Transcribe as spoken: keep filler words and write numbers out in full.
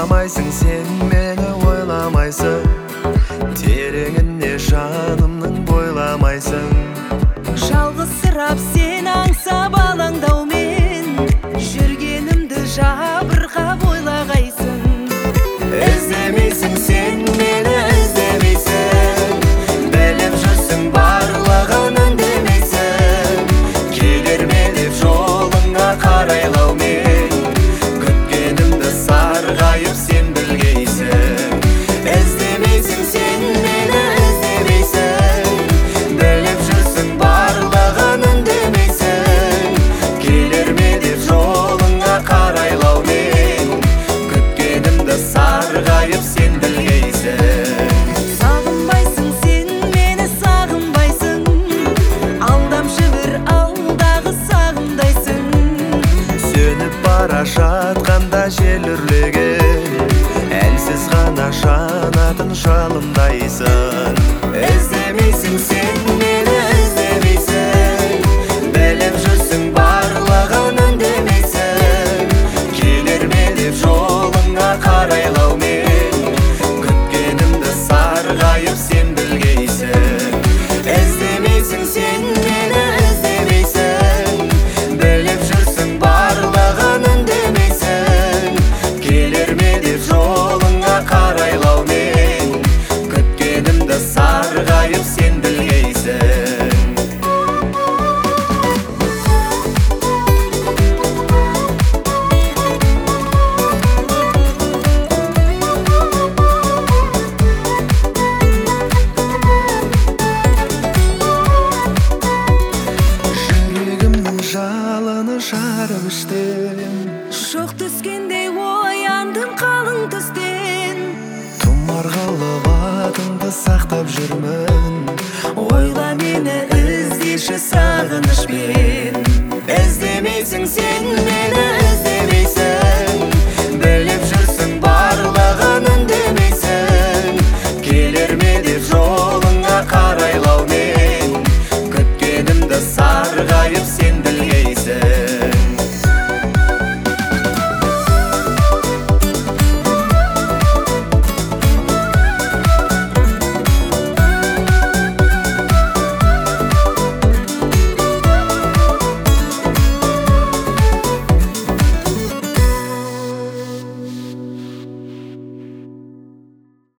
ойламайсың сен мені ойламайсың, тереңіне жанымның бойламайсың. Жалғызсырап сен аңсап алаңдаумен, жүргенімді жабырқап ойлағайсың. Іздемейсің сен мені іздемейсің, біліп жүрсің барлығын үндемейсің. Келер ме деп жолыңа қарайлаумен, күткенімді сарғайып сен білгейсің. Іздемейсің сен мені іздемейсің, біліп жүрсің барлығын үндемейсің. Келер ме деп жолыңа қарайлаумен, күткенімді сарғайып сен білгейсің. Сағынбайсың сен мені сағынбайсың, алдамшы бір алдағы сағымдайсың. Сөніп бара жатқанда жел үрлеген, әлсіз ғана жанатын жалындайсың. Іздемейсің сен мені іздемейсің, біліп жүрсің барлығын үндемейсің. Келер ме деп жолыңа қарайлаумен, күткенімді сарғайып сен білгейсің. Іздемейсің сен мені іздемейсің, біліп жүрсің барлығын үндемейсің. Келер ме деп жолыңа қарайлаумен, күткенімді сарғайып сен білгейсің. Жүрегімнің жалыны жарып іштен, Шоқ түскендей ояндым қалың түстен. тұмар қалып атыңды сақтап жүрмін. Ойла мені іздеші сағынышпен. Іздемейсің сен